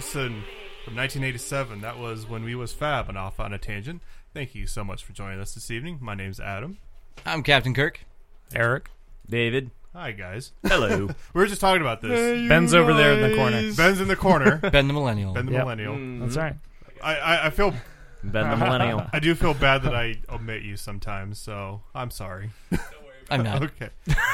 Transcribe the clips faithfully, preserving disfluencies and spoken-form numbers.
Jefferson from nineteen eighty-seven. That was When We Was Fab and Off on a Tangent. Thank you so much for joining us this evening. My name's Adam. I'm Captain Kirk. Eric. David. Hi, guys. Hello. We were just talking about this. Hey, Ben's over there in the corner. Ben's in the corner. Ben the Millennial. Ben the Yep. Millennial. Mm-hmm. That's right. I, I, I feel... Ben the Millennial. I do feel bad that I omit you sometimes, so I'm sorry. I'm not. Okay.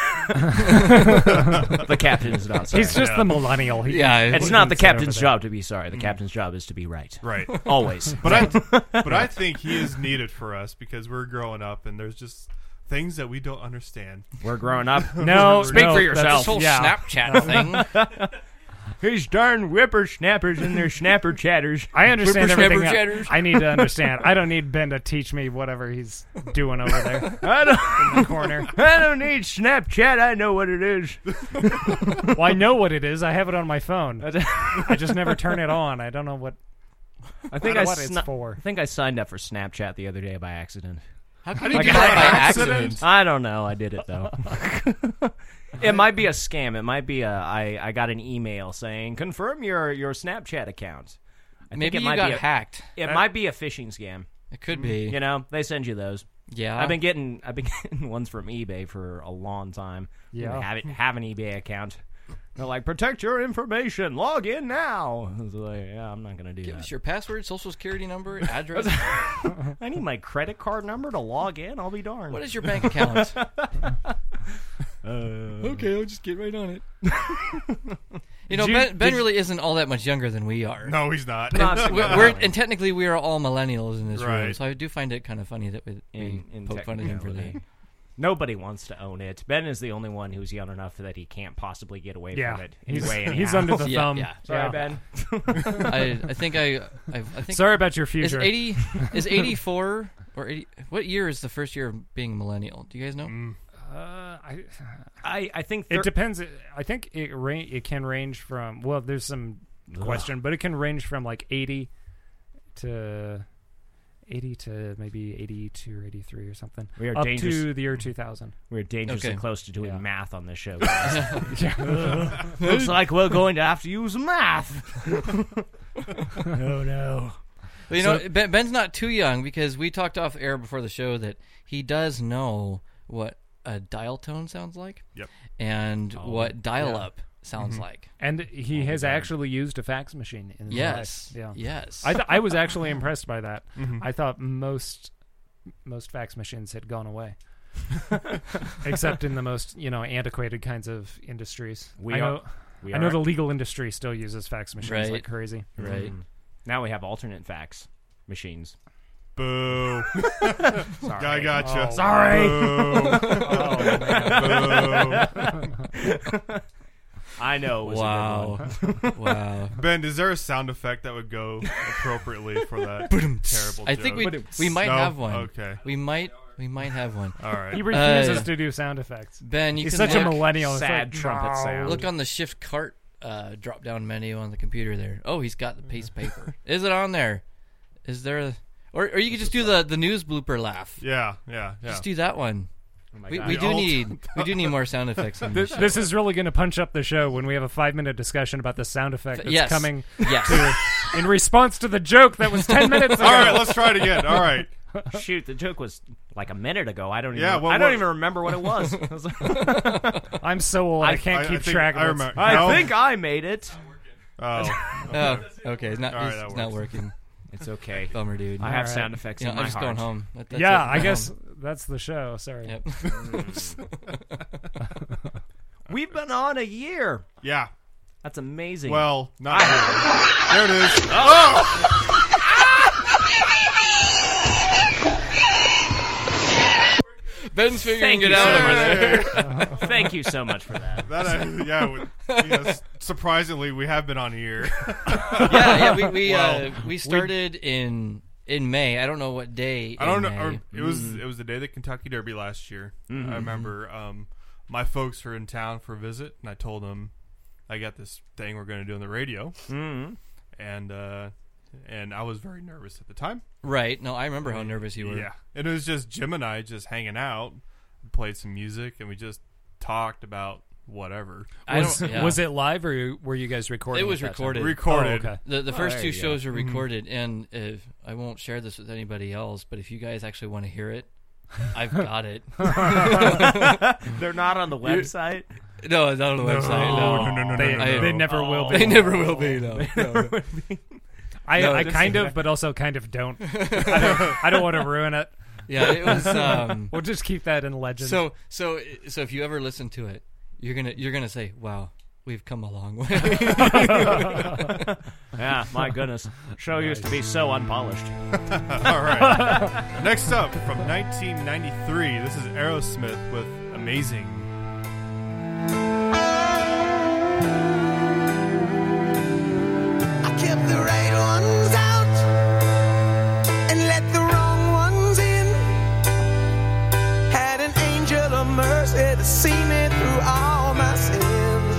The captain is not sorry. He's just Yeah. the millennial. He, Yeah, It's he not the can sit over captain's there. job to be sorry. The captain's job is to be right. Right. Always. But I, but I think he is needed for us because we're growing up and there's just things that we don't understand. We're growing up. No, Speak no, for This yourself. whole Yeah. Snapchat thing. These darn whippersnappers and their snapper chatters. I understand Whippersnapper everything. chatters. I need to understand. I don't need Ben to teach me whatever he's doing over there I don't, in the corner. I don't need Snapchat. I know what it is. Well, I know what it is. I have it on my phone. I just never turn it on. I don't know what. I think I I, don't know what it's sna- for. I think I signed up for Snapchat the other day by accident. How How could do you you do get that that by by accident? accident? I don't know. I did it though. It might be a scam. It might be a. I, I got an email saying confirm your, your Snapchat account. I Maybe think it you might got be a, hacked. It might be a phishing scam. It could be. You know, they send you those. Yeah. I've been getting I've been getting ones from eBay for a long time. Yeah. I have it, have an eBay account. They're like, protect your information. Log in now. I was like, yeah, I'm not gonna do Give that. us your password, social security number, address. I need my credit card number to log in. I'll be darned. What is your bank account? Uh, Okay, I'll just get right on it. You know, Did you- Ben, Ben did- really isn't all that much younger than we are. No, he's not. Not We're, we're and technically we are all millennials in this room, Right. so I do find it kind of funny that we, we In- in poke fun at him for that. technicality. Nobody wants to own it. Ben is the only one who's young enough that he can't possibly get away Yeah, from it. he's, Anyway, he's anyhow. under the Yeah, thumb. yeah. Sorry, Yeah. Ben. I, I think I, I, I think Sorry about your is future. eighty is eighty four or eighty. What year is the first year of being a millennial? Do you guys know? Mm. Uh, I, I, I think it thir- depends. I think it ra- it can range from. Well, there's some question, but it can range from like eighty to eighty to maybe eighty-two or eighty-three or something. we are Up dangerous. to the year two thousand. We're dangerously Okay. close to doing Yeah. math on this show. Looks like we're going to have to use math. Oh no. Well, you So- know, ben, Ben's not too young because we talked off air before the show that he does know what a dial tone sounds like. Yep. And Oh, what dial up sounds Mm-hmm. like. And he has actually used a fax machine in his Yes. life. Yeah. Yes. I th- I was actually impressed by that. Mhm. I thought most most fax machines had gone away, except in the most you know antiquated kinds of industries. We I are- know. We I are- know the legal industry still uses fax machines Right. like crazy. right. Mm. Now we have alternate fax machines. Boo. Sorry. I gotcha. Oh. Sorry. Boo. I know. It was Wow. A good one. Wow. Ben, is there a sound effect that would go appropriately for that terrible I joke? think we we might No? have one. Okay. We might we might have one. All right. He refuses Uh, to do sound effects. Ben, you He's can such a look, millennial. It's sad like, trumpet no. sound. look on the shift cart uh, drop down menu on the computer there. Oh, he's got the paste paper. Is it on there? Is there a or or you could just do the the news blooper laugh. Yeah, yeah, yeah. Just do that one. Oh my We, God. we The do alt- need we do need more sound effects on this. This, this is really going to punch up the show when we have a five minute discussion about the sound effect that's Yes. coming Yes. to, in response to the joke that was ten minutes ago. All right, let's try it again. All right. Shoot, the joke was like a minute ago. I don't even. Yeah, what- I don't what- even remember what it was. I, was like, I'm so old, I, I- can't I- keep I think track I of it. remember. I No? think I made it. Oh. Oh, okay. It's not All right, it's, that it's not works. working. It's okay. Bummer, dude. I have Alright. sound effects You know, in I'm my just heart. going home. That- that's Yeah, it. I Go guess home. that's the show. Sorry. Yep. We've been on a year. Yeah. That's amazing. Well, not really. There it is. Oh! Ben's figuring Thank it you out so over much. there. Thank you so much for that. That uh, yeah, we- yes. Surprisingly, we have been on here. yeah, yeah. We we Well, uh, we started in in May. I don't know what day. I don't know. in Or May. it was it was the day of the Kentucky Derby last year. I remember um, my folks were in town for a visit, and I told them I got this thing we're going to do on the radio, Mm-hmm. and uh, and I was very nervous at the time. Right. No, I remember how nervous you were. Yeah, and it was just Jim and I just hanging out, played some music, and we just talked about whatever. I Was, don't, yeah. was it live or were you guys recording? It was at that time? recorded. Recorded. Oh, okay. The the Oh, first there two you go. shows are recorded, and if I won't share this with anybody else, but if you guys actually want to hear it, I've got it. They're not on the website. No, it's not on the website. No, no, no, no, They, no, no. they never will be. They never will be. No, no. I, No, I just- kind of, but also kind of don't. I don't, I don't want to ruin it. Yeah, it was. Um, We'll just keep that in legend. so so so if you ever listen to it, you're gonna you're gonna say, "Wow, we've come a long way." Yeah, my goodness. Show used to be so unpolished. All right. Next up, from nineteen ninety-three, this is Aerosmith with Amazing. I kept the right ones out and let the wrong ones in. Had an angel of mercy to see me through all my sins.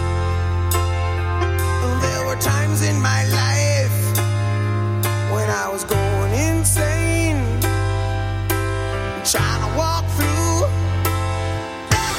There were times in my life when I was going insane, trying to walk through every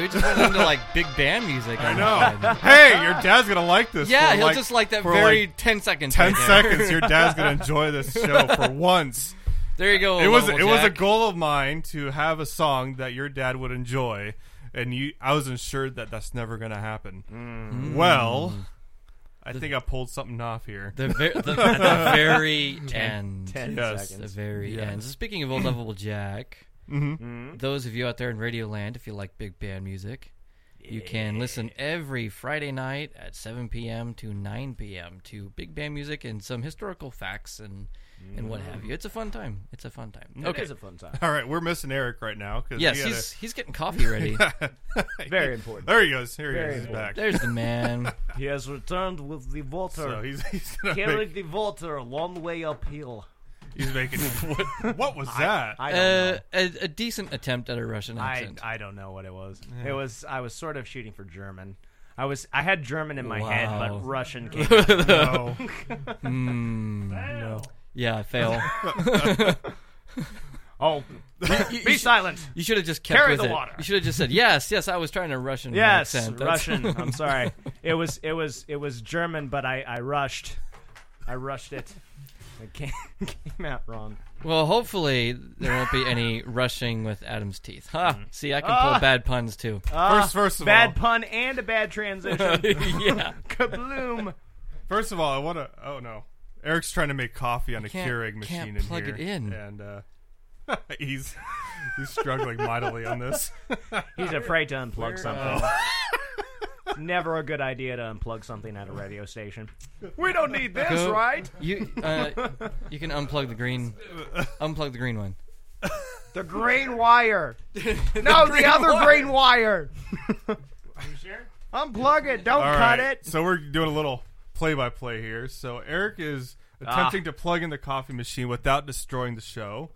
We just went into like big band music. I on know. that. Hey, your dad's gonna like this. Yeah, for he'll like, just like that for very like ten seconds. ten right there. seconds. Your dad's gonna enjoy this show for once. There you go. It was Lovable it was a Jack. goal of mine to have a song that your dad would enjoy, and you I was assured that that's never gonna happen. Mm. Well, I think I pulled something off here. The, ver- the, the very end. Ten Yes. The seconds. very Yes. end. So speaking of Old Lovable Jack, Mm-hmm. those of you out there in Radio Land, if you like big band music, you can listen every Friday night at seven p.m. to nine p.m. to big band music and some historical facts and, and what have you. It's a fun time. It's a fun time. It Okay. is a fun time. All right, we're missing Eric right now. Cause Yes, he had he's he's getting coffee ready. a- Very important. There he goes. Here he Very is. He's back. There's the man. He has returned with the water. So he's he's gonna Carried make, the water a long way uphill. he's making. what, what was that? I don't Uh, know. a, a decent attempt at a Russian I, accent. I don't know what it was. It was I was sort of shooting for German. I was I had German in my head, Wow. but Russian came out. No. Hmm. no. Yeah, fail. Oh, be silent. You should have just kept Carry with the it. water. You should have just said yes, yes. I was trying to Russian Yes, accent. That's- Russian. I'm sorry. It was it was it was German, but I, I rushed. I rushed it. It came, came out wrong. Well, hopefully there won't be any rushing with Adam's teeth. Ha! See, I can Ah. pull bad puns too. Ah, First- first of bad all- pun and a bad transition. Yeah. Kabloom. First of all, I want to. Oh no, Eric's trying to make coffee on a can't- Keurig machine can't in plug here, it in. and uh, he's he's struggling mightily on this. He's afraid to unplug Where, something. Never a good idea to unplug something at a radio station. We don't need this, Go- right? You uh, you can unplug the green, unplug the green one. The green wire. No, the other wire. green wire. Are you sure? Unplug it. Don't All cut right, it. so we're doing a little play-by-play here. So Eric is attempting to plug in the coffee machine without destroying the show.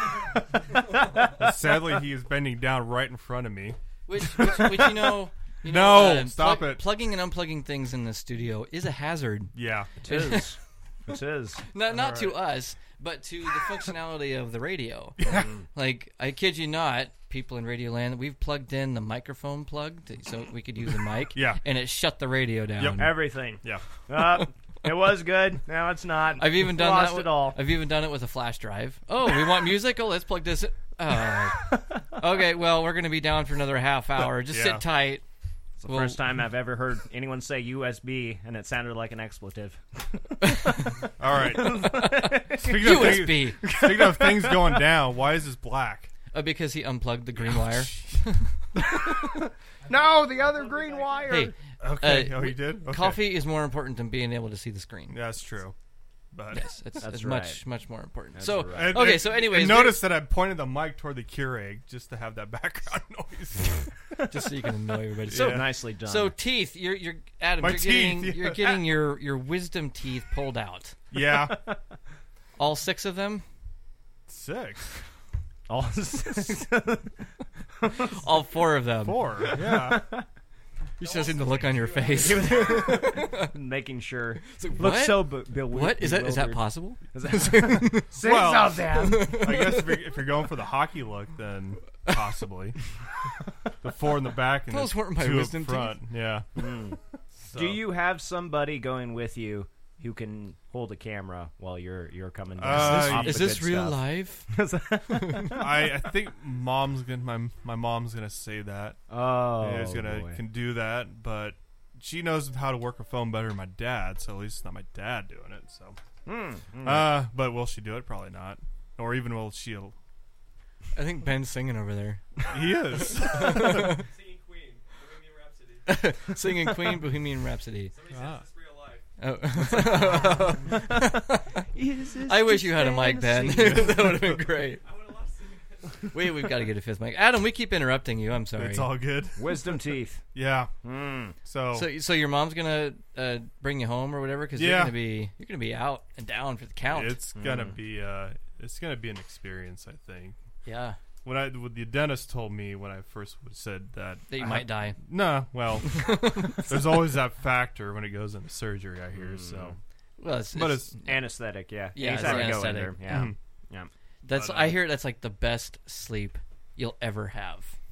Sadly, he is bending down right in front of me. Which, which, which you know, you No, know, uh, stop plug- it. Plugging and unplugging things in the studio is a hazard. Yeah, It is. It is. Not not to us, but to the functionality of the radio. Mm. Like, I kid you not, people in Radio Land, we've plugged in the microphone plug to, so we could use the mic. Yeah. And it shut the radio down. Yep. Everything. yeah. Uh, it was good. Now it's not. I've even done Lost that. With, it all. I've even done it with a flash drive. Oh, we want music? Oh, let's plug this in. Oh. Okay, well, we're going to be down for another half hour. Just Yeah. sit tight. It's the Well- first time I've ever heard anyone say U S B, and it sounded like an expletive. All right. Speaking of, U S things, B. speaking of things going down, why is this black? Uh, because he unplugged the green wire. No, the other green wire. Hey, Okay. Uh, oh, he did. Okay. coffee is more important than being able to see the screen. Yeah, that's true. But Yes, it's, That's it's right. much, much more important. That's so, right. And- okay, and- so anyways, and we- notice that I pointed the mic toward the Keurig just to have that background noise. just so you can annoy everybody. So, Yeah. Nicely done. so teeth, you're, you're Adam, My you're teeth, getting, yeah. you're getting your, your wisdom teeth pulled out. Yeah, All six of them, six, all all four of them. four. Yeah, You should have seen the look on your face. making sure. like, Looks what? so be- be- What is that? Is that bewildered. possible? Six Well- of them. I guess if you're, if you're going for the hockey look, then possibly the four in the back and Those the weren't my two wisdom up front. Yeah. So- Do you have somebody going with you who can hold a camera while you're you're coming down? Uh, off Is the this good real stuff? life? I, I think mom's gonna my my mom's gonna say that. Oh, Yeah, is gonna boy. can do that, but she knows how to work a phone better than my dad, so at least it's not my dad doing it. So, Hmm, hmm. uh, but will she do it? Probably not. Or even will she? I think Ben's singing over there. He is. Singing Queen, Bohemian Rhapsody. Singing Queen Bohemian Rhapsody. Somebody said Ah. it's real life. Oh. I wish you had a mic, Ben. That would have been great. I would have loved singing it. Wait, we've got to get a fifth mic. Adam, we keep interrupting you. I'm sorry. It's all good. Wisdom teeth. Yeah. Mm. So, So, so your mom's gonna uh, bring you home or whatever? Because Yeah. you're gonna be you're gonna be out and down for the count. it's gonna be uh, it's gonna be an experience. I think. yeah, When I what the dentist told me when I first said that that you I might have- die. Nah, well, there's always that factor when it goes into surgery. I hear so. Well, it's, But it's, it's Anesthetic, yeah. Yeah, it's Anytime you go in anesthetic. there, yeah. Mhm. Yeah. that's but, uh, I hear that's like the best sleep you'll ever have.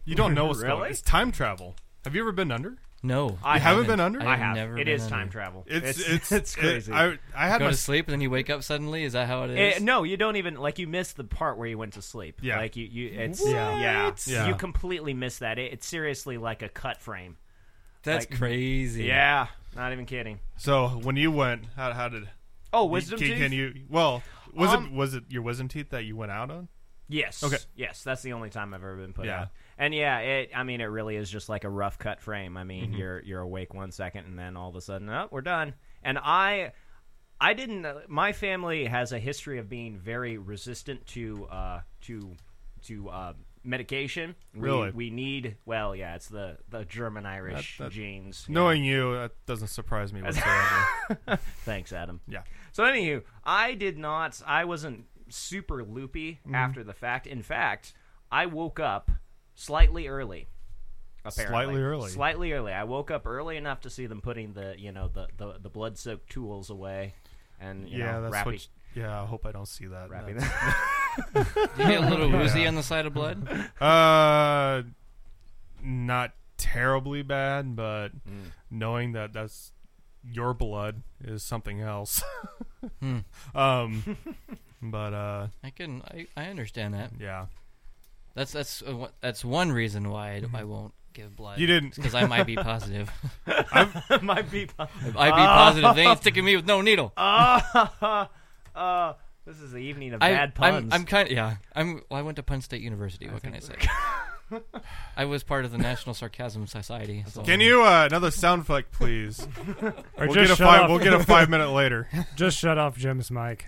You don't know what's going on. Really? It's time travel. Have you ever been under? No, I You haven't been under? I've I have. never It been is under. time travel. It's it's it's, it's crazy. It, I I had Go my to sleep and then you wake up suddenly. Is that how it is? Eh, no, you don't even like you missed the part where you went to sleep. Yeah. like you, you it's What? yeah, Yeah. you completely missed that. It, it's seriously like a cut frame. That's like- crazy. Yeah, not even kidding. So when you went, how how did Oh, wisdom can, teeth. can you? Well, was Um, it was it your wisdom teeth that you went out on? Yes. Okay. Yes, that's the only time I've ever been put Yeah. out. And yeah, it. I mean, it really is just like a rough cut frame. I mean, you're you're awake one second, and then all of a sudden, oh, we're done. And I, I didn't. Uh, my family has a history of being very resistant to uh to to uh, medication. We, Really? we need. Well, yeah, it's the the German Irish That- that- genes. yeah. Knowing you, that doesn't surprise me whatsoever. Thanks, Adam. Yeah. So, anywho, I did not. I wasn't super loopy Mm-hmm. after the fact. In fact, I woke up slightly early. Apparently. Slightly early. Slightly early. I woke up early enough to see them putting the you know the the, the blood soaked tools away, and you yeah, know, that's wrapping, what. Yeah, I hope I don't see that. wrapping That's- Do you get a little woozy Yeah. on the side of blood? Uh, not terribly bad, but Mm. knowing that that's your blood is something else. Hmm. um, but uh, I can. I, I understand that. yeah, That's that's uh, wha- that's one reason why I, I won't give blood. You didn't- because I might be positive. might be. If I be positive, they ain't sticking me with no needle. Uh, uh, this is the evening of I, bad puns. I'm, I'm kind of yeah. I'm. Well, I went to Penn State University. What can I say? I was part of the National Sarcasm Society. So. can you uh, another sound effect, please? Or We'll just get a shut five. off. We'll get a five minute later. Just shut off Jim's mic.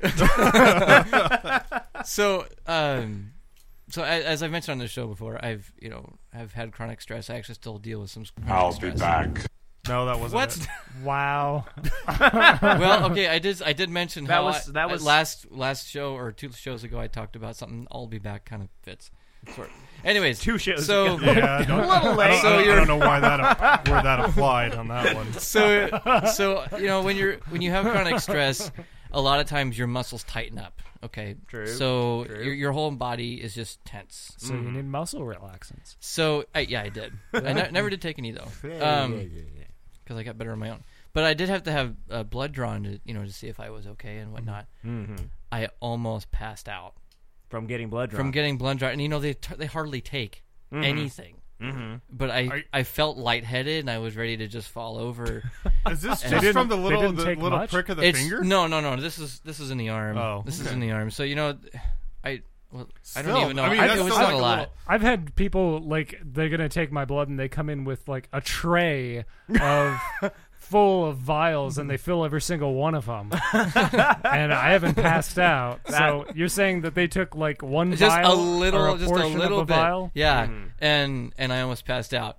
So, um, so as, as I've mentioned on the show before, I've you know I've had chronic stress. I actually still deal with some. Chronic I'll stress. be back. No, that wasn't. What? It. Wow. Well, okay, I did. I did mention That how was- I- that I- was- last last show or two shows ago. I talked about something. I'll be back. Kind of fits. Sort. Anyways, Two shows So ago. Yeah, I don't, A little late. I don't, So I don't- I you're- don't know why that where that applied on that one. so so you know when you're when you have chronic stress, a lot of times your muscles tighten up. Okay, True, So true. Your, your whole body is just tense. So you need muscle relaxants. So I, yeah, I did. I ne- never did take any though, because I got better on my own. But I did have to have uh, blood drawn to you know to see if I was okay and whatnot. Mm-hmm. I almost passed out From getting blood drawn. from getting blood drawn, and you know they t- they hardly take Mhm. anything. Mm-hmm. But I, Are you- I felt lightheaded and I was ready to just fall over. Is this They just didn't- from the they little didn't the take little much? prick of the it's finger? no, no, no. This is this is in the arm. Oh, this is okay. in the arm. So you know, I well, I don't Still, even know. I mean, I, that's it was still not like a a lot. little- I've had people like they're gonna take my blood and they come in with like a tray of full of vials and they fill every single one of them, and I haven't passed out. So you're saying that they took like one Just a vial little, or a just a portion little of a bit. vial? Yeah, Mhm. and and I almost passed out.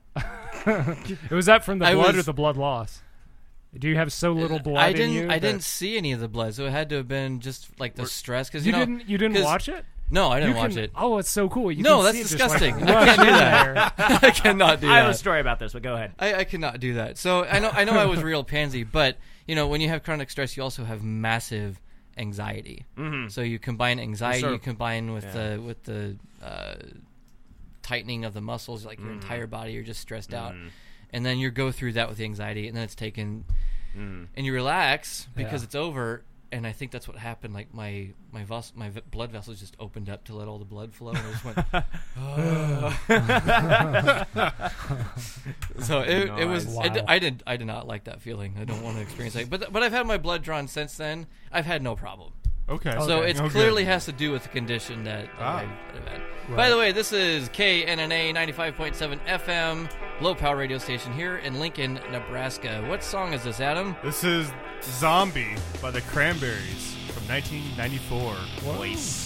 Was that from the I blood was- or the blood loss? Do you have so little blood I didn't. in you? I that- didn't see any of the blood, so it had to have been just like the stress. Because You, you, know, didn't. You didn't 'cause- watch it. No, I didn't You watch can- it. Oh, it's so cool. You No, can that's see it just, like, disgusting. I rush can't do in that. there. I cannot do I have a that. story about this, but go ahead. I, I cannot do that. So I know I know I was real pansy, but you know when you have chronic stress, you also have massive anxiety. Mm-hmm. So you combine anxiety, sort you of- combine with yeah. the with the uh, tightening of the muscles, like your Mm. entire body, you're just stressed out, Mm. and then you go through that with the anxiety, and then it's taken, Mm. and you relax because Yeah. it's over. And I think that's what happened. Like my my ves- my v- blood vessels just opened up to let all the blood flow, and I just went. So it, it was. Nice. it- Wow. I did. I did not like that feeling. I don't want to experience that. But but I've had my blood drawn since then. I've had no problem. Okay. So Okay. it Oh, clearly good. has to do with the condition that, that Ah. I've, that I've had. Right. By the way, this is K N N A ninety-five point seven F M, low power radio station here in Lincoln, Nebraska. What song is this, Adam? This is Zombie by the Cranberries from nineteen ninety-four. Voice.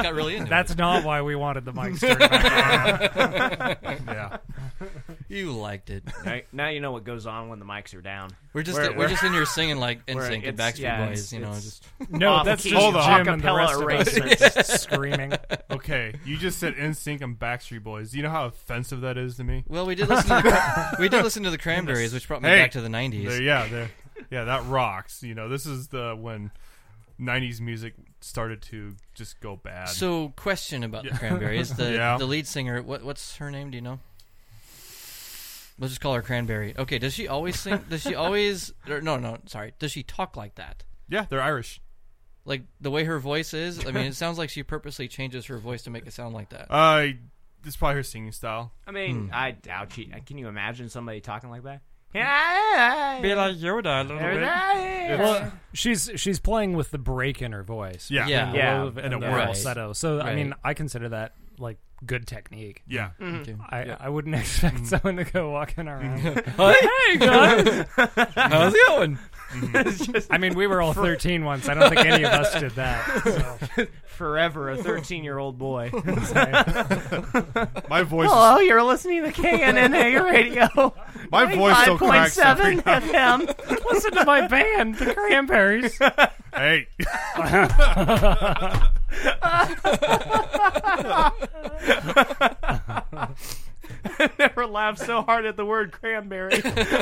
got really into That's it. not why we wanted the mics turned back on. Yeah. You liked it. Now, now you know what goes on when the mics are down. We're just We're- we're, we're- just in here singing like we're- N Sync and it's- Backstreet yeah, Boys. it's- You know, it's- just No, Off that's key. just Hold on. Jim and the Acapella rest of arrangements. us screaming. Okay, you just said N Sync and Backstreet Boys. Do you know how offensive that is to me? well, we did listen to the Cra- we did listen to the Cranberries, which brought me Hey, back to the nineties. There, yeah, there, yeah, that rocks. You know, this is the when nineties music started to just go bad. So, question about Yeah. the Cranberries: the Yeah. the lead singer. What what's her name? Do you know? Let's just call her Cranberry. Okay, does she always sing? Does she always? Or, no, no, sorry. Does she talk like that? yeah, they're Irish. Like the way her voice is? I mean, it sounds like she purposely changes her voice to make it sound like that. Uh, this is probably her singing style. I mean, Hmm. I doubt she. Can you imagine somebody talking like that? Be like Yoda a little Well, she's she's playing with the break in her voice. Yeah, Yeah. The Yeah, low and and it the works. falsetto. So I mean, Right. I consider that like good technique. yeah. Okay. I, I wouldn't expect someone to go walking around. Hey guys, how's it going? I mean, we were all thirteen once. I don't think any of us did that. So. Forever a thirteen-year-old boy. My voice, Hello, you're listening to K N N A Radio. is, my voice still cracks every F M. Listen to my band, the Cranberries. Hey, Never laughed so hard at the word cranberry.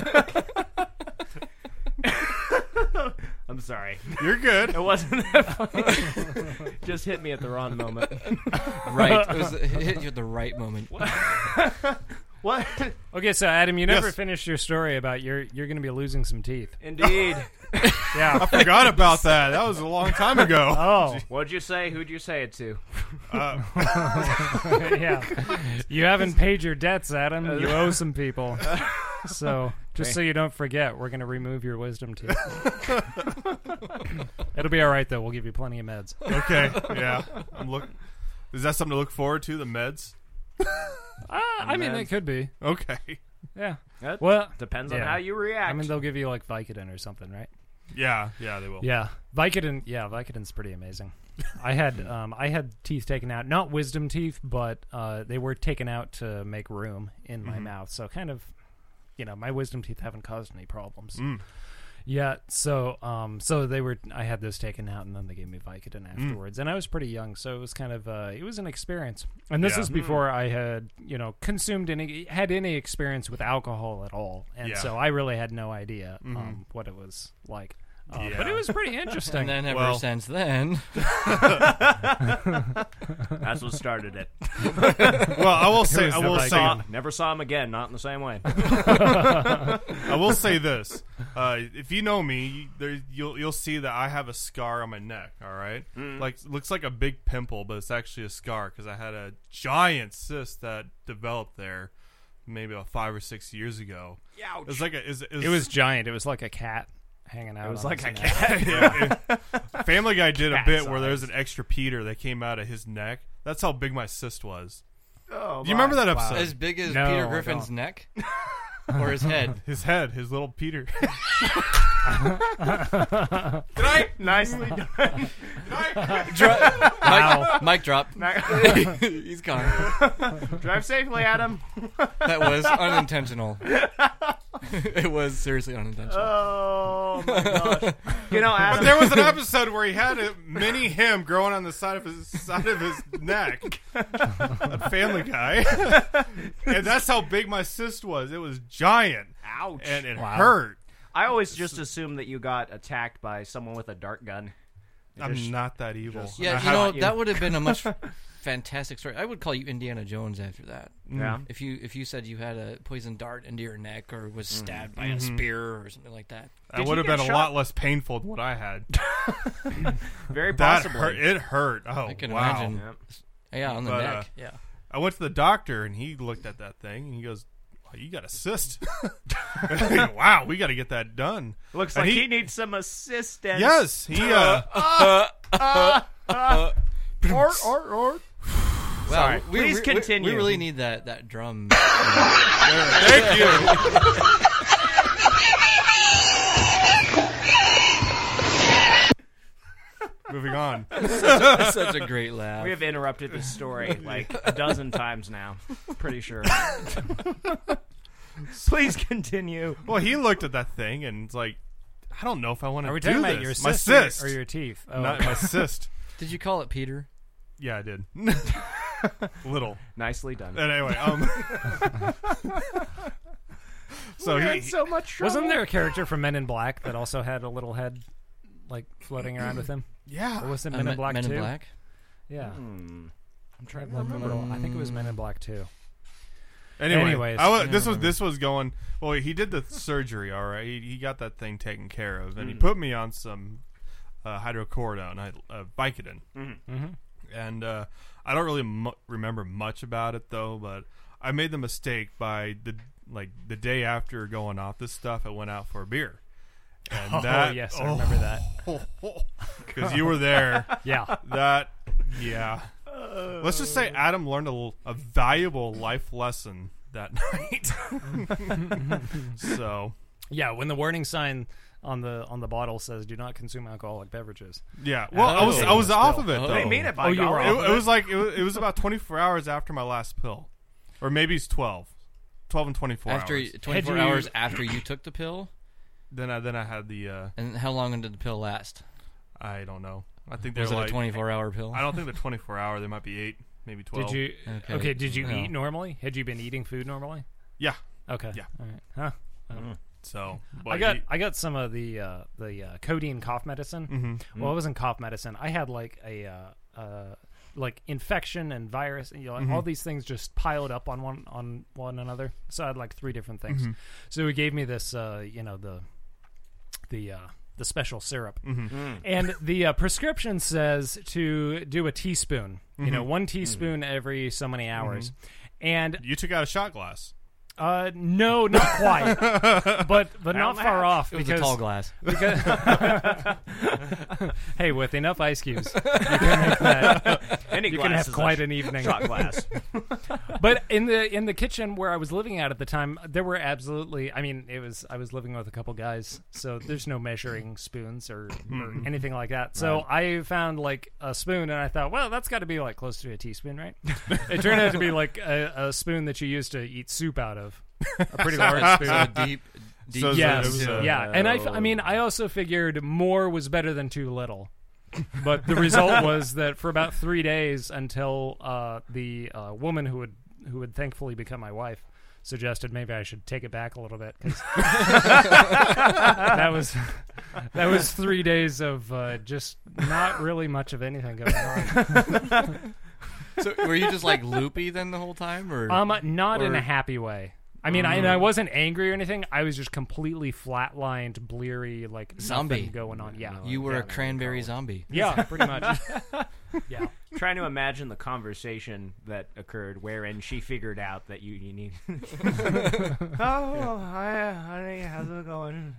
I'm sorry. you're good. It wasn't that funny. Just hit me at the wrong moment. Right, it, was, it hit you at the right moment. What? Okay, so Adam, you never Yes. finished your story about you're you're going to be losing some teeth. Indeed. Yeah. I forgot about that. That was a long time ago. Oh, What'd you say? Who'd you say it to? Uh, yeah. You haven't paid your debts, Adam. You owe some people. So, just so you don't forget, we're going to remove your wisdom teeth. It'll be all right, though. We'll give you plenty of meds. okay, yeah. I'm look. Is that something to look forward to? The meds. Uh, I mean, Meds. it could be. Okay. Yeah. That Well, depends on yeah. how you react. I mean, they'll give you like Vicodin or something, right? Yeah, yeah, they will. Yeah, Vicodin. Yeah, Vicodin's pretty amazing. I had um, I had teeth taken out, not wisdom teeth, but uh, they were taken out to make room in my mouth. So kind of, you know, my wisdom teeth haven't caused any problems. Mm. Yeah. So um, so they were. I had those taken out, and then they gave me Vicodin afterwards. And I was pretty young, so it was kind of uh, it was an experience. And this Yeah. is before I had you know consumed any had any experience with alcohol at all, and Yeah. so I really had no idea um, what it was like. Uh, Yeah. But it was pretty interesting. And then ever Well- since then, That's what started it. Well, I will say, was I the will Vicodin. say, Saw, never saw him again. Not in the same way. I will say this: uh, if you know me, you- there, you'll you'll see that I have a scar on my neck. All right, like looks like a big pimple, but it's actually a scar because I had a giant cyst that developed there, maybe about five or six years ago. It was like a, it was, It was giant. It was like a cat hanging out. It was on like his a neck. cat. yeah, it- Family Guy did a Cat bit where there was size. an extra Peter that came out of his neck. That's how big my cyst was. Oh, Do you remember that Wow. episode? as big as No, Peter I Griffin's don't. neck or his head. His head, his little Peter. Nicely done. Dro- Wow. Mike, mic drop. He's gone. Drive safely, Adam. That was unintentional. It was seriously unintentional. Oh my gosh. You know, But Adam. there was an episode where he had a mini him growing on the side of his side of his neck. A Family Guy, and that's how big my cyst was. It was giant, Ouch. and it Wow. hurt. I always just assumed that you got attacked by someone with a dart gun. I'm Just- not that evil. just- I Yeah, you have- know you. that would have been a much fantastic story. I would call you Indiana Jones after that. Yeah. If you if you said you had a poison dart into your neck or was stabbed by a Mm-hmm. spear or something like that. that Did would you have been get a shot? lot less painful than what I had. Very That possibly. hurt. It hurt. Oh, I can wow. imagine. Yeah. Yeah, on the But, neck. uh, yeah. I went to the doctor, and he looked at that thing, and he goes, oh, "You got a cyst." Wow, we got to get that done. Looks And like he- he, needs some assistance. Yes, he. Uh, Or, or, or. Wow, Sorry. we, Please we- we- continue. We really need that that drum. thank you. moving on. Such a great laugh. We have interrupted this story like a dozen times now. Pretty sure. Please continue. Well, he looked at that thing and it's like, I don't know if I want to Are we do talking this. about your my cyst cyst or your teeth? Oh. Not my cyst. Did you call it Peter? Yeah, I did. Little. Nicely done. And anyway, um. so We're he, in so much trouble. Wasn't there a character from Men in Black that also had a little head, like floating around with him? yeah. Or was it Uh, Men in Men- Black Men two? in Black? Yeah, Hmm. I'm trying Like to a remember. little- I think it was Men in Black two. Anyway, Anyways, I was, yeah, this was remember. this was going. Well, he did the surgery. All right, he, he got that thing taken care of, and he Mm. put me on some uh, hydrocodone, uh, Vicodin, Mm-hmm. and uh, I don't really mu- remember much about it though. But I made the mistake by the like the day after going off this stuff, I went out for a beer. And Oh, that, yes, I remember that. because you were there. Yeah. That, yeah. Let's just say Adam learned a, l- a valuable life lesson that night. So, Yeah, when the warning sign on the on the bottle says "Do not consume alcoholic beverages." yeah. Well, I was I was Oh. off of it Oh. though. They mean it by Oh, you were golly. off It, it was like it was, it was about twenty-four hours after my last pill, or maybe it's twelve, twelve and twenty-four After hours. twenty-four Had you- hours after you took the pill? Then I then I had the uh, And how long did the pill last? I don't know. I think they're Was it like a twenty-four hour pill? I don't think the twenty-four hour. There might be eight, maybe twelve. Did you? Okay. Okay. Did you Yeah. eat normally? Had you been eating food normally? Yeah. Okay. Yeah. All right. Huh. So I but got he- I got some of the uh, the uh, codeine cough medicine. Mhm. Well, it wasn't cough medicine. I had like a uh, uh, like infection and virus, and you know, all these things just piled up on one on one another. So I had like three different things. So he gave me this, uh, you know, the the uh, the special syrup, and the uh, prescription says to do a teaspoon. You know, one teaspoon every so many hours, and You took out a shot glass. uh, no, not quite, but but not the far hatch. off It was because a tall glass. because hey, with enough ice cubes, you can make that. Any You glass can have is quite a an evening. shot glass. But in the in the kitchen where I was living at at the time, there were absolutely. I mean, it was I was living with a couple guys, so there's no measuring spoons or, or anything like that. So I found like a spoon, and I thought, well, that's got to be like close to a teaspoon, right? It turned out to be like a, a spoon that you used to eat soup out of, a pretty large spoon. So deep, deep. So- Yes, it was a- yeah, and I, f- I mean, I also figured more was better than too little, but the result was that for about three days until uh, the uh, woman who would who would thankfully become my wife suggested maybe I should take it back a little bit because that was that was three days of uh, just not really much of anything going on. So were you just like loopy then the whole time, or Um, not in Or- a happy way. I mean, I, and I wasn't angry or anything. I was just completely flatlined, bleary, like Zombie. nothing going on. Yeah, you were yeah, a cranberry zombie? yeah, pretty much. Yeah, Trying to imagine the conversation that occurred wherein she figured out that you, you need. Oh, hi, honey, how's it going?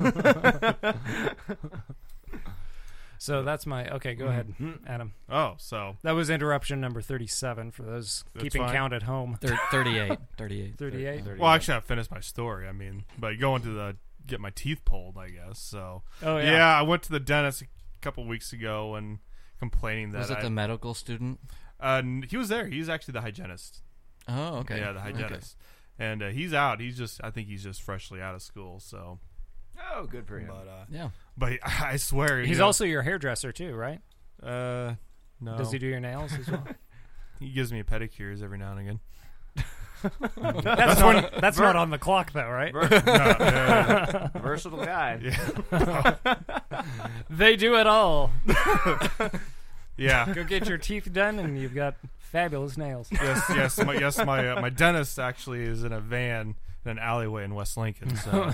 so that's my okay. Go ahead, Adam. Oh, so That was interruption number thirty-seven for those That's keeping fine. count at home. Thir- thirty-eight. thirty-eight. Thirty-eight. well, actually, I finished my story. I mean, but going to the get my teeth pulled, I guess. So Oh yeah. yeah. I went to the dentist a couple weeks ago and complaining that Was it I, the medical student? uh, n- he was there. He's actually the hygienist. Oh, okay. Yeah, the Okay. hygienist. And uh, he's out. He's just, I think he's just freshly out of school. So, Oh, good for him. but uh, Yeah. but I swear, He's you know, also your hairdresser too, right? uh, no. Does he do your nails as well? He gives me pedicures every now and again. That's not that's not on the clock though, right? No, yeah, Versatile guy. yeah. They do it all. Yeah. Go get your teeth done, and you've got fabulous nails. yes, yes, my, yes. My uh, my dentist actually is in a van in an alleyway in West Lincoln. So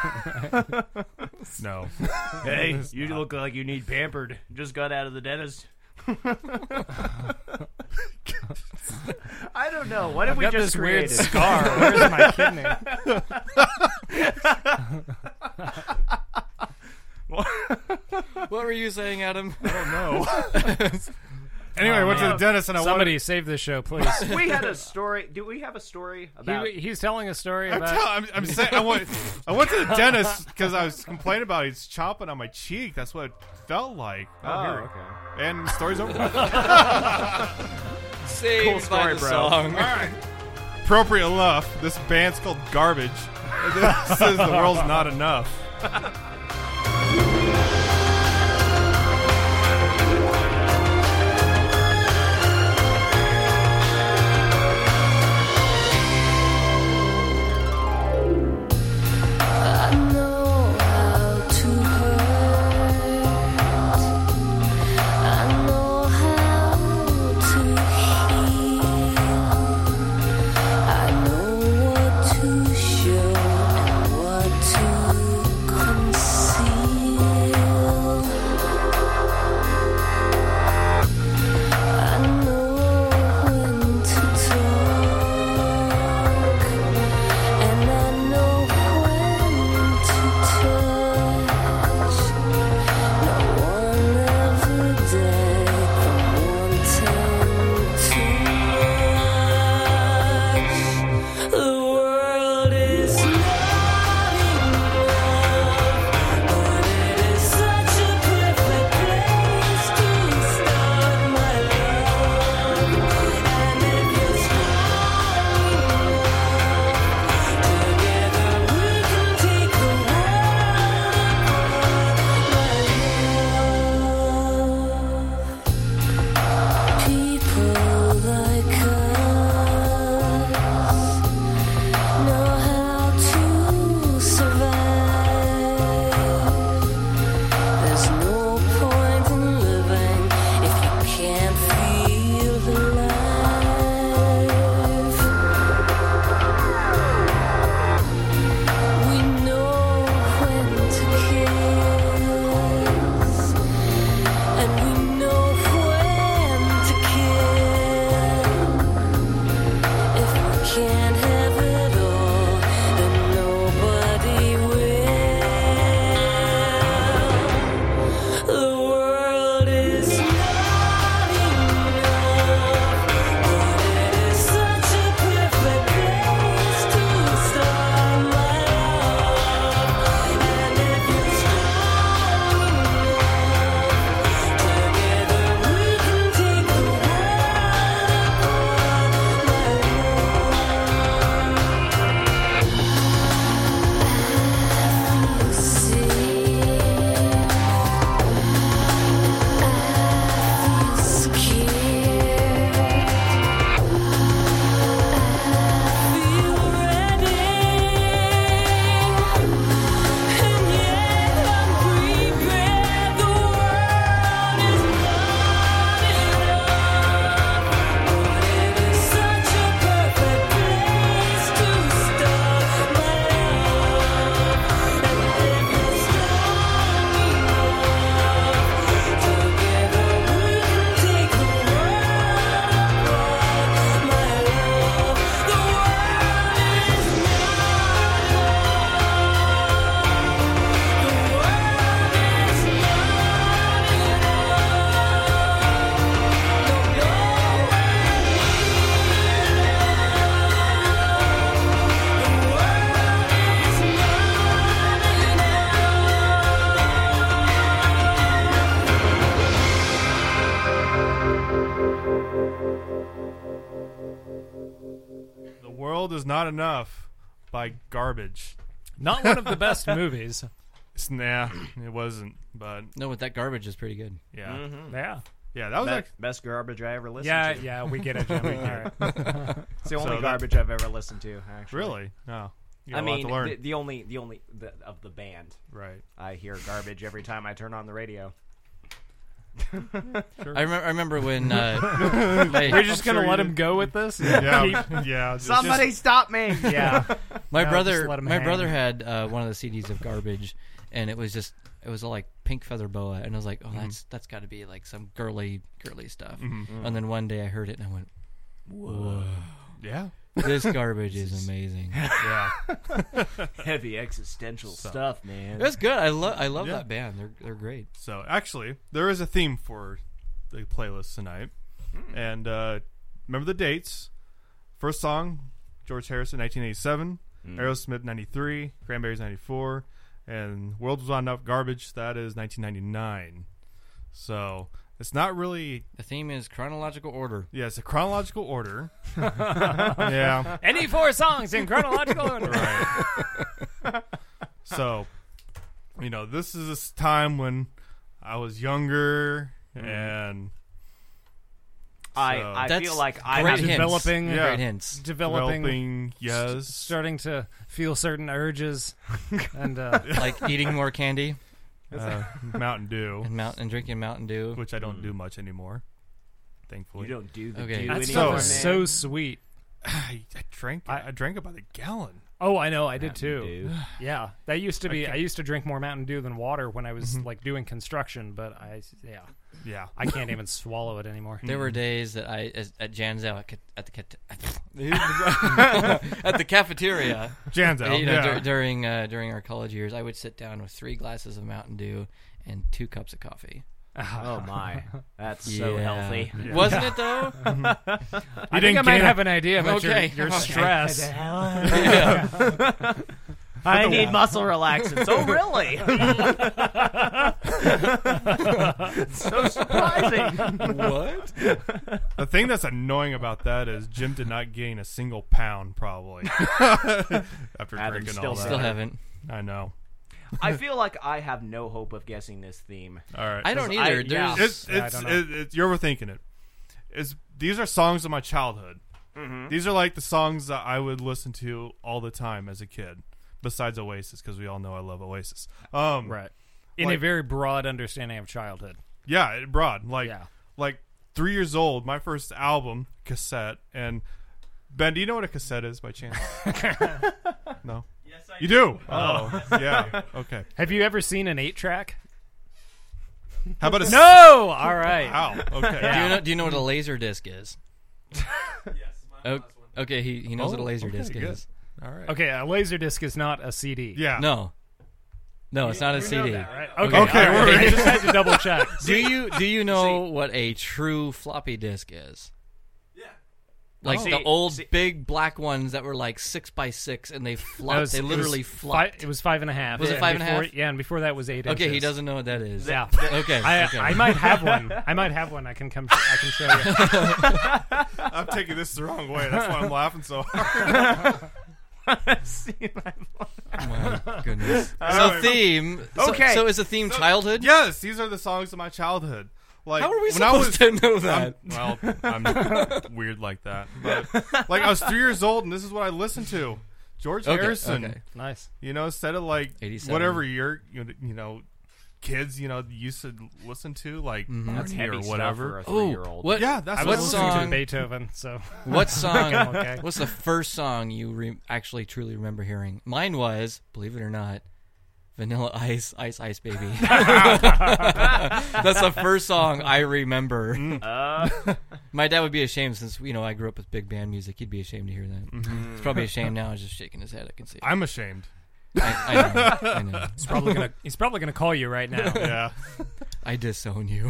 no, Hey, you look like you need pampered. Just got out of the dentist. I don't know. What have I've we got just this weird created? scar. Where's my kidney? What were you saying, Adam? I don't know. Anyway, I went to the man. dentist and I Somebody wanted. save this show, please. We had a story. Do we have a story about? he, he's telling a story I'm, about. tell, I'm, I'm saying I went. I went to the dentist because I was complaining about he's chomping on my cheek. That's what it felt like. oh, here. okay. And the story's over. Saved Cool by story, the bro. song. All right. Appropriate enough. This band's called Garbage. This is The World's Not Enough. I know how to hurt. I know how to heal. I know what to show and what to conceal. I know when to talk, and I know when to touch. No one ever died from wanting too much. The world is not enough, but it is such a perfect place to start my love. And if you're strong enough, together we can take the world apart. People like us know how to survive. There's no point in living if you can't feel alive. We know when to kiss, and we know when to kill. If we can't have it all, then nobody will. The world is not enough, but it is such a perfect place to start my love. And if you're strong enough, together we can take the world apart, my love. See, The World Is Not Enough by Garbage. Not one of the best movies. It's, nah, it wasn't. But No, but that garbage is pretty good. yeah, Mm-hmm. Yeah. yeah, that was Be- like best garbage I ever listened Yeah, to. yeah, we get it, Jimmy. All right. It's the only So that- garbage I've ever listened to. Actually, really no. You got I a lot mean, to learn. the, the only, the only the, of the band. right. I hear garbage every time I turn on the radio. I, rem- I remember when uh, my, We're just gonna sure let you him go with this. Yeah, Keep- yeah. just- Somebody stop me! yeah. my No, brother just let 'em my hang. brother had uh, one of the C Ds of Garbage, and it was just it was all like Pink Feather Boa, and I was like, oh, that's that's got to be like some girly girly stuff. And then one day I heard it, and I went, whoa, yeah, this garbage is amazing. yeah. Heavy existential stuff, man. That's good. I love I love Yeah. that band. They're they're great. So actually, there is a theme for the playlist tonight. And uh, remember the dates. First song, George Harrison, nineteen eighty-seven. Mm. Aerosmith, ninety-three. Cranberries, ninety-four. And World Was Not Enough Garbage, that is nineteen ninety-nine. So it's not really... The theme is chronological order. Yeah, it's a chronological order. Yeah. Any four songs in chronological order. Right. So, you know, this is this time when I was younger and... I, So- I That's feel like I great have hints. Developing- Yeah. Great hints. Developing, Developing, yes. starting to feel certain urges, and uh, Like eating more candy Uh, Mountain Dew, and mount and drinking Mountain Dew. which I don't do much anymore, thankfully. you don't do the Okay. do that anymore, stuff man. is so sweet. I, I drank. I, I drank it by the gallon. Oh, I know, I did Mountain too. Dew. Yeah, that used to be. Okay. I used to drink more Mountain Dew than water when I was Mhm. like doing construction, but I, yeah, Yeah. I can't even swallow it anymore. There were days that I as- at Janzel at, ca- at the cat- at the cafeteria. Janzo. you know, yeah. dur- during uh, during our college years, I would sit down with three glasses of Mountain Dew and two cups of coffee. Oh my, that's so Yeah. healthy. Yeah. Wasn't it though? I You think didn't I might gain have an idea about Okay. your, your Okay. stress. Yeah. I need muscle relaxants. Oh, really? So surprising. What? The thing that's annoying about that is Jim did not gain a single pound, probably. After Adam drinking still all that. Still haven't. I know. I feel like I have no hope of guessing this theme. All right. I don't Because I- either. yeah. There's It's Yeah, I it's don't know. it, it's you're overthinking it. It's these are songs of my childhood. Mm-hmm. These are like the songs that I would listen to all the time as a kid. Besides Oasis, because we all know I love Oasis. Um, Right. In a Like- very broad understanding of childhood. Yeah, it broad. Like Yeah. like three years old, my first album cassette. And Ben, do you know what a cassette is by chance? No. Yes, I You do. Oh, yeah. Okay. Have you ever seen an eight track? How about a No. All right. Wow. Okay. Do you know? Do you know what a laser disc is? Yes, my Oh, last one. okay, he he knows Oh, what a laser okay, disc good. is. All right. Okay, a laser disc is not a C D. Yeah. No, no, it's not a You C know D. that, right? Okay. Okay, all right. we're- I just had to double check. Do you do you know what a true floppy disk is? Yeah. Like Oh. the See- old see- big black ones that were like six by six, and they That flopped. was- They it was literally fi- flopped. it was five and a half. Was it And five and a before- half? Yeah, and before that was eight Okay, inches. he doesn't know what that is. Yeah. Okay. I, okay. I might have one. I might have one. I can come. I can show you. I'm taking this the wrong way. That's why I'm laughing so hard. My goodness. So Alright. theme. So, Okay. So is the theme childhood? Yes, these are the songs of my childhood. Like How are we when I supposed was, to know that? I'm, well, I'm weird like that. But like I was three years old, and this is what I listened to. George Okay, Harrison. okay. Nice. You know, instead of like eighty-seven. whatever your you know, you know kids you know used to listen to, like Mhm. That's Barney heavy or stuff whatever. for a Oh, three-year-old. what? Yeah, that's I what was What listening song? to Beethoven, so What song? okay. What's the first song you re- actually truly remember hearing? Mine was, believe it or not, Vanilla Ice, Ice Ice Baby. That's the first song I remember. Uh, My dad would be ashamed since you know I grew up with big band music. He'd be ashamed to hear that. Mhm. He's probably ashamed now. He's just shaking his head. I can see. It. I'm ashamed. I, I know. I know. He's probably gonna. He's probably gonna call you right now. Yeah, I disown you.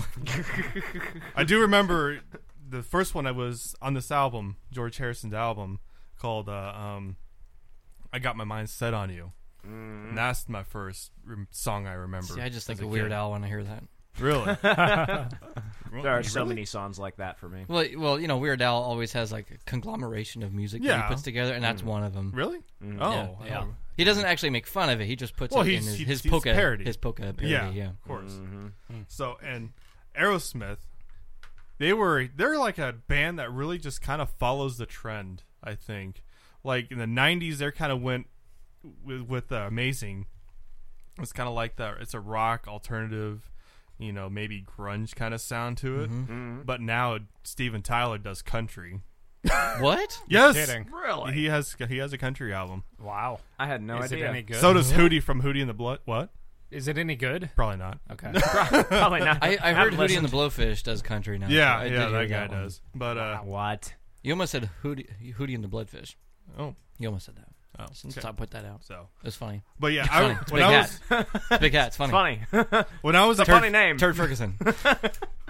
I do remember the first one. I was on this album, George Harrison's album, called uh, um, "I Got My Mind Set on You." mm, And that's my first rem- song I remember. See, I just think as a of Weird kid. Al when I hear that. Really? there are so many songs like that for me. Well, well, you know, Weird Al always has like a conglomeration of music that Yeah. he puts together, and that's one of them. Really? Mm. Oh, Yeah, yeah. oh, He doesn't actually make fun of it. He just puts Well, it in he's- his, he's- his he's polka parody. his polka parody. Yeah. Yeah. of course. Mhm. So, and Aerosmith, they were they're like a band that really just kind of follows the trend. I think, like in the nineties, they kind of went with with uh, Amazing. It's kind of like that. It's a rock alternative, you know, maybe grunge kind of sound to it. Mhm. Mhm. But now Steven Tyler does country. What? Yes, Kidding. Really? he has he has a country album. Wow. I had no Is idea. it any good? So does Hootie from Hootie and the Blood. What? Is it any good? Probably not. Okay. Probably not. I, I heard haven't Hootie and the listened. Blowfish does country now. Yeah, so I yeah, did that hear guy one. does. But uh, What? You almost said Hootie, Hootie and the Bloodfish. oh, You almost said that. oh, So okay. Stop, put that out. So, It's funny. but yeah, It's I, funny. It's a when big I hat. was It's a big hat. It's funny. Funny. when I was a It's a funny name. Turd Ferguson.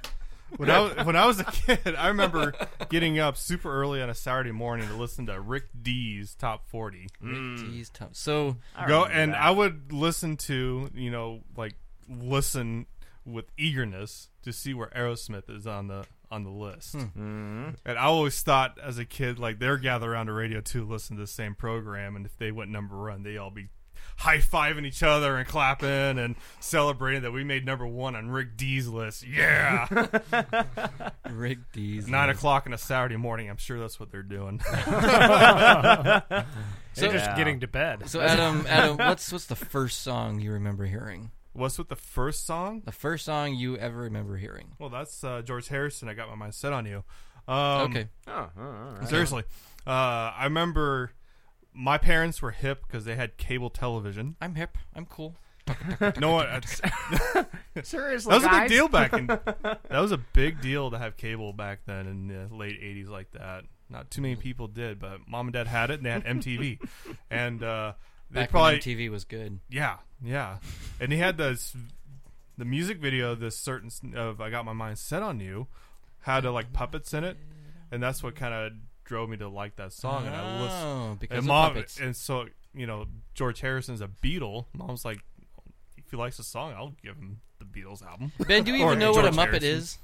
when I was, when I was a kid, I remember getting up super early on a Saturday morning to listen to Rick D's Top forty. Jeez, tough. So I Go remember and that. I would listen to, you know, like listen with eagerness to see where Aerosmith is on the on the list. Mhm. And I always thought as a kid, like they're gathered around the radio too, listen to the same program, and if they went number one, they all be high fiving each other and clapping and celebrating that we made number one on Rick D's list. Yeah, Rick D's nine list. o'clock on a Saturday morning. I'm sure that's what they're doing. They're So- just Yeah. getting to bed. So Adam, Adam, what's what's the first song you remember hearing? What's with the first song? The first song you ever remember hearing? Well, that's uh, George Harrison. I got my mind set on you. Um, Okay. Oh, oh, all right. Seriously, uh, I remember my parents were hip because they had cable television. I'm hip. I'm cool. No one. It's, Seriously, that was a guys? big deal back in. That was a big deal to have cable back then in the late eighties like that. Not too many people did, but mom and dad had it, and they had M T V, and uh, they Back probably when M T V was good. yeah, yeah, and he had this the music video. This certain s- of I Got My Mind Set on You had uh, like puppets in it, and that's what kind of drove me to like that song. And I listened. Oh, because And of mom, puppets. and so you know, George Harrison's a Beatle. Mom's like, if he likes the song, I'll give him the Beatles album. Ben, do you Or even know what a George Muppet Harrison. is?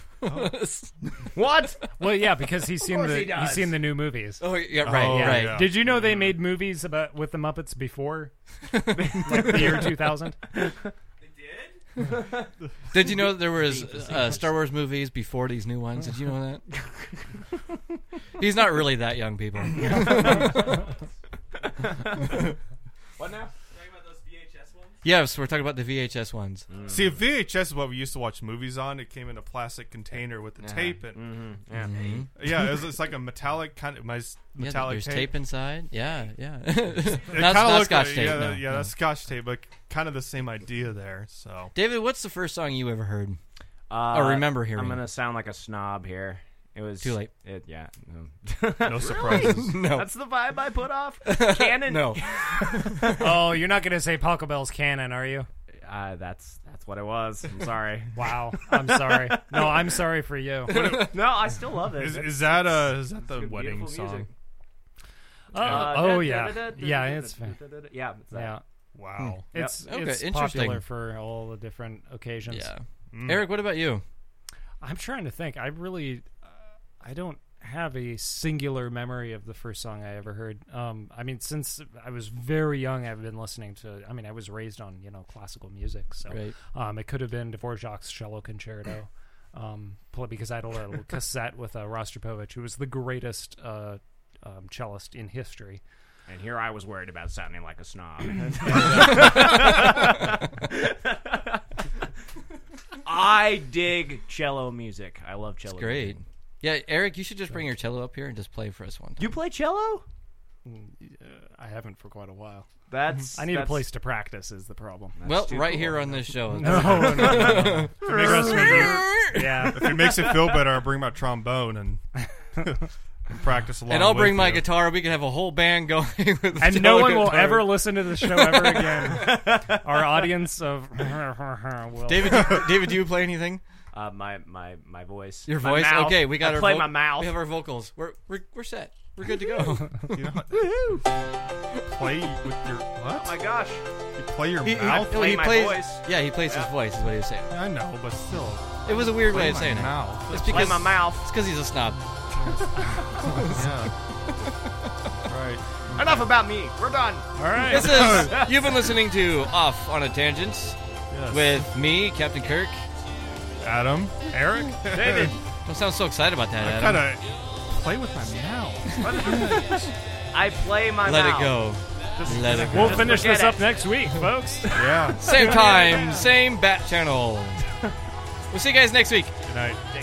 What? Well, yeah, because he's seen course the he does. he's seen the new movies. Oh, yeah, right, Oh, right. yeah. Did you know they made movies about with the Muppets before, like the year two thousand? They did? Did you know that there was uh, Star Wars movies before these new ones? Did you know that? He's not really that young, people. What now? Talking about those V H S ones? Yes, we're talking about the V H S ones. See, if V H S is what we used to watch movies on, it came in a plastic container with the tape and Mm-hmm. Yeah. Mhm. yeah, it was, it's like a metallic kind of my s- Yeah, metallic there's tape. tape. inside. Yeah, yeah. It Not, kinda not looked Scotch like- tape. Yeah, no, that- yeah, no. that's Scotch tape, but kind of the same idea there. So David, what's the first song you ever heard? Uh, Or remember hearing? I'm gonna sound like a snob here. It was Too late. It, yeah. No, no surprises. No. That's the vibe I put off. Canon. No. Oh, you're not going to say Paco Bell's canon, are you? Uh, that's that's what it was. I'm sorry. Wow, I'm sorry. No, I'm sorry for you. no, I still love it. Is, is that uh is that the Good, wedding beautiful song? music. Uh, Uh, oh da- yeah, da- da- da- yeah, da- it's da- fine. da- da- da- Yeah, it's that. Yeah, Wow. it's Okay, it's interesting. popular for all the different occasions. Yeah. Mm. Eric, what about you? I'm trying to think. I really, uh, I don't have a singular memory of the first song I ever heard. Um, I mean, since I was very young, I've been listening to. I mean, I was raised on you know classical music, so Right. um, it could have been Dvorak's Cello Concerto, um, pl- because I had a little cassette with uh, Rostropovich, who was the greatest uh, um, cellist in history. And here I was worried about sounding like a snob. I dig cello music. I love cello. It's great. music. Yeah, Eric, you should just bring your cello up here and just play for us one time. You play cello? I haven't for quite a while. That's I need that's, a place to practice. Is the problem? that's Well, too right cool. here on this show. No, no, no, no, no. Trust me, you- yeah. If it makes it feel better, I'll bring my trombone and, and practice along. And I'll bring with my you. guitar. We can have a whole band going. With And cello no one will guitar. ever listen to the show ever again. Our audience of will. David, David, do you play anything? Uh, my my my voice. Your My voice? mouth. Okay, we got I our play vo- my mouth. We have our vocals. We're we're we're set. We're good to go. You know, play with your what? Oh my gosh. You play your He- he- mouth. no, play he my plays. voice. Yeah, he plays Yeah. his voice. Is what he was saying. I know, but still. It was a weird Play way of my saying mouth. it. It's Play because my mouth. It's because he's a snob. Yeah. Right. Enough about me. We're done. All right. This is you've been listening to Off on a Tangent Yes. with me, Captain Kirk. Adam. Eric. David. Don't sound so excited about that, I Adam. kind of play with my mouth. I play my Let mouth. it go. Let it go. We'll Just finish forget this up it. next week, folks. Yeah. Same time, same bat channel. We'll see you guys next week. Good night.